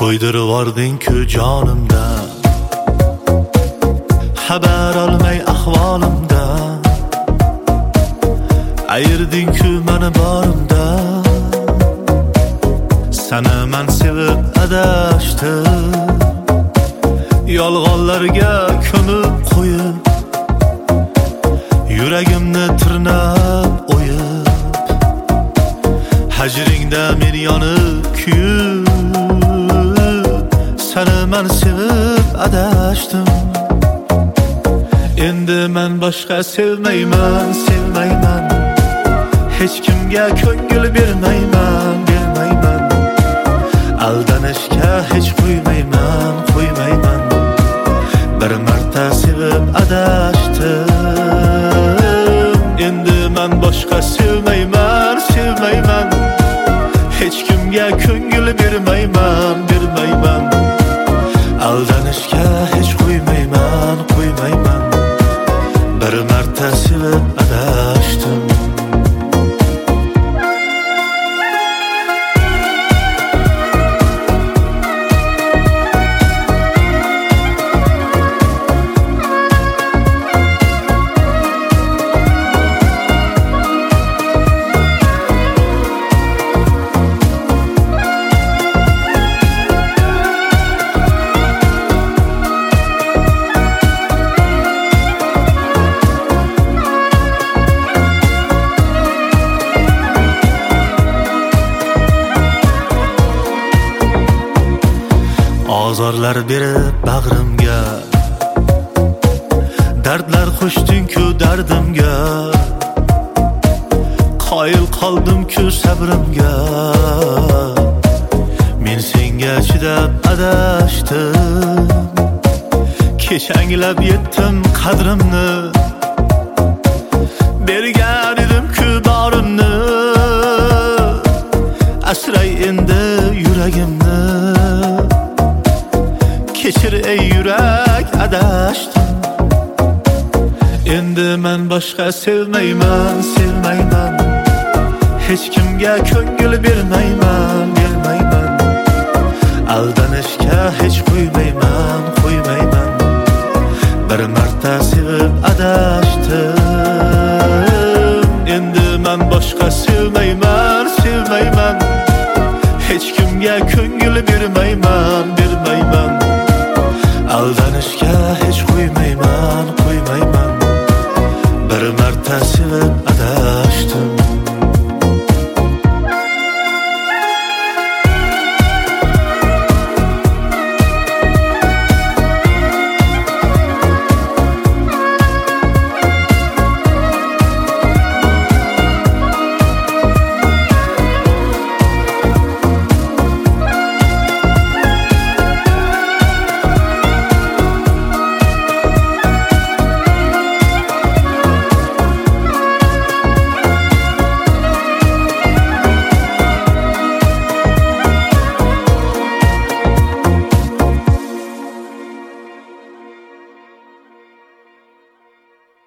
To'ydirivording-ku jonimda, xabar olmay ahvolimdan. Ayirding-ku meni borimda, seni men sevib adashdim. Yolg'onlarga ko'mib qo'yib, yuragimni tirnab o'yib, hajringda men yonib kuyib, seni men sevib adashdim. Endi men boshqa sevmayman, sevmayman. Hech kimga ko'ngil bermayman, bermayman. Aldanishga hech qo'ymayman, qo'ymayman. Bir marta sevib adashdim. Endi men boshqa sevmayman, sevmayman. Hech kimga ko'ngil bermayman, bermayman. Aldanishga hech qo'ymayman, qo'ymayman. Bir marta sevib adashdim. Azorlar berib bag'rimga, dardlar qo'shding-ku dardimga. Qoyil qoldim-ku sabrimga, men senga chidab adashdim. Kech anglab yetdim qadrimni, bergan edim-ku borimni. Asray endi yuragimni, kechir ey yurak adashdim. Endi men boshqa sevmayman, sevmayman. Hech kimga ko'ngil bermayman, bermayman. Aldanishga hech qo'ymayman.